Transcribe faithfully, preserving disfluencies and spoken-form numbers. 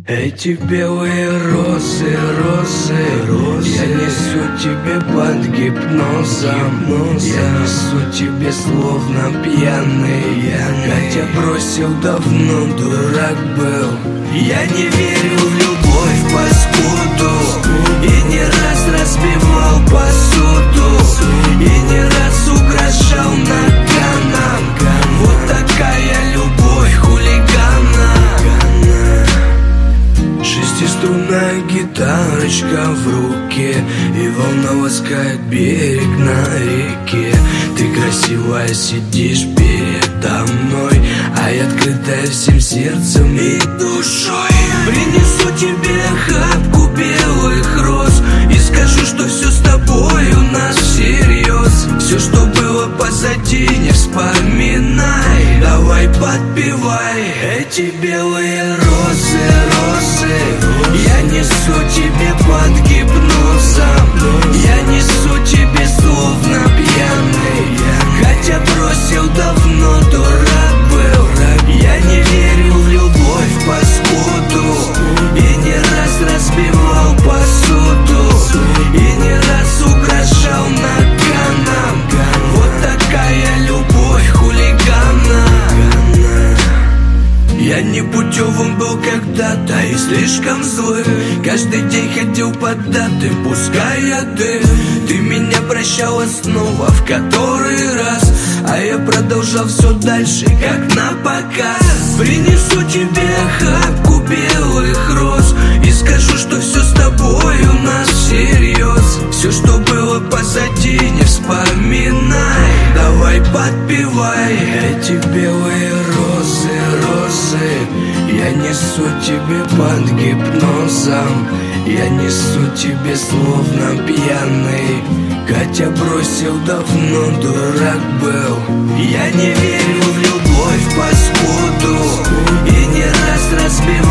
Эти белые розы, розы, розы, я несу тебе под гипнозом, я несу тебе словно пьяный, хотя бросил давно, дурак был. Я не верю в любовь, паскуду, и не раз разбивал посуду, и не раз угрожал наганом. Вот такая любовь хулигана. Шестиструнная гитарочка в руке, и волна ласкает берег на реке. Ты красивая, сидишь передо мной, а я открытая всем сердцем и душой. Принесу тебе охапку белых роз и скажу, что все с тобой у нас всерьез. Все, что было позади, не вспоминай, давай подпевай. Эти белые розы, розы, я несу тебе под гипнозом, я несу тебе словно пьяный, хотя бросил давно, дурак был. Я не верю в любовь, паскуду, и не раз разбивал посуду, и не раз угрожал наганом. Вот такая любовь хулигана. Я непутевым был когда-то и слишком злым, каждый день ходил под даты, пуская дым. Ты меня прощала снова в который раз, а я продолжал все дальше, как на показ. Принесу тебе охапку белых роз и скажу, что все с тобой у нас всерьез. Все, что было позади, не вспоминай, давай подпевай. Эти белые розы, розы, я несу тебе под гипнозом, я несу тебе словно пьяный, хотя бросил давно, дурак был. Я не верю в любовь, паскуду, и не раз разбивал